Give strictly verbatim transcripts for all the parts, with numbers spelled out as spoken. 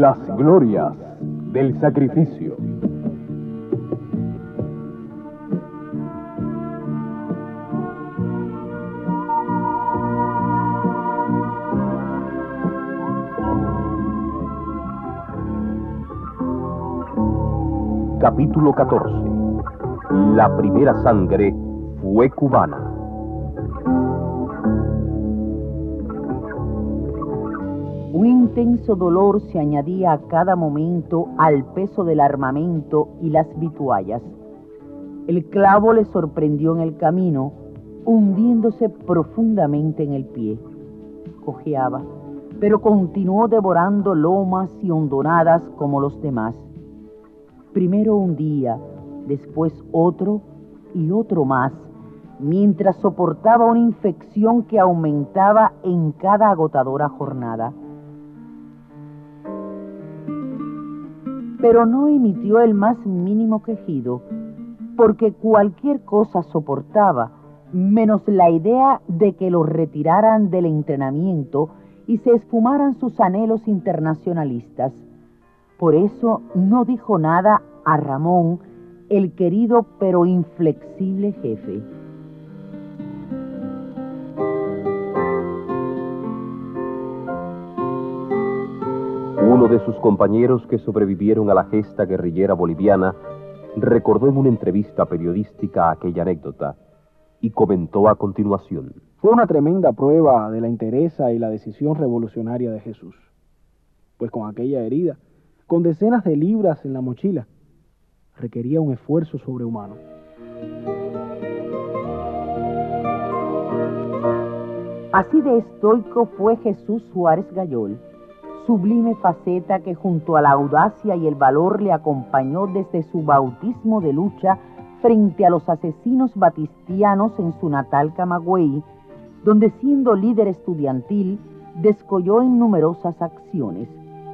Las glorias del sacrificio. Capítulo catorce. La primera sangre fue cubana. Un intenso dolor se añadía a cada momento al peso del armamento y las vituallas. El clavo le sorprendió en el camino, hundiéndose profundamente en el pie. Cojeaba, pero continuó devorando lomas y hondonadas como los demás. Primero un día, después otro y otro más, mientras soportaba una infección que aumentaba en cada agotadora jornada. Pero no emitió el más mínimo quejido, porque cualquier cosa soportaba, menos la idea de que lo retiraran del entrenamiento y se esfumaran sus anhelos internacionalistas. Por eso no dijo nada a Ramón, el querido pero inflexible jefe. Uno de sus compañeros que sobrevivieron a la gesta guerrillera boliviana recordó en una entrevista periodística aquella anécdota y comentó a continuación. Fue una tremenda prueba de la entereza y la decisión revolucionaria de Jesús, pues con aquella herida, con decenas de libras en la mochila, requería un esfuerzo sobrehumano. Así de estoico fue Jesús Suárez Gayol, sublime faceta que junto a la audacia y el valor le acompañó desde su bautismo de lucha frente a los asesinos batistianos en su natal Camagüey, donde siendo líder estudiantil descolló en numerosas acciones.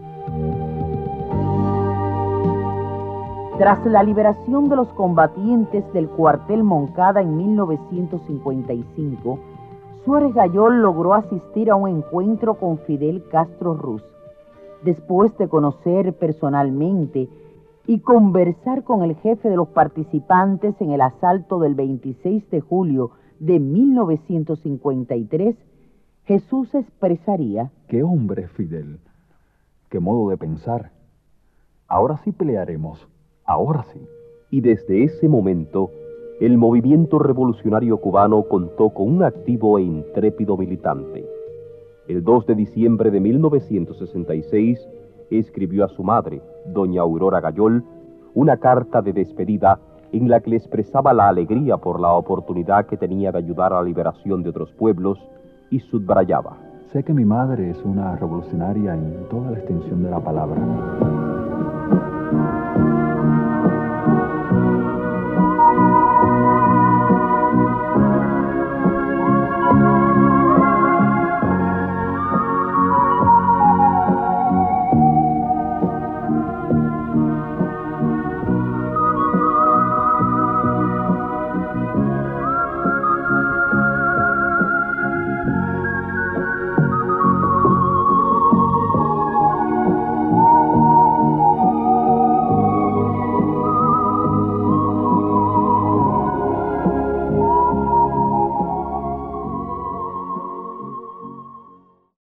Tras la liberación de los combatientes del cuartel Moncada en mil novecientos cincuenta y cinco, Suárez Gayol logró asistir a un encuentro con Fidel Castro Ruz. Después de conocer personalmente y conversar con el jefe de los participantes en el asalto del veintiséis de julio de mil novecientos cincuenta y tres, Jesús expresaría: ¡Qué hombre, Fidel! ¡Qué modo de pensar! Ahora sí pelearemos. Ahora sí. Y desde ese momento, el movimiento revolucionario cubano contó con un activo e intrépido militante. El dos de diciembre de mil novecientos sesenta y seis, escribió a su madre, doña Aurora Gayol, una carta de despedida en la que le expresaba la alegría por la oportunidad que tenía de ayudar a la liberación de otros pueblos y subrayaba: sé que mi madre es una revolucionaria en toda la extensión de la palabra.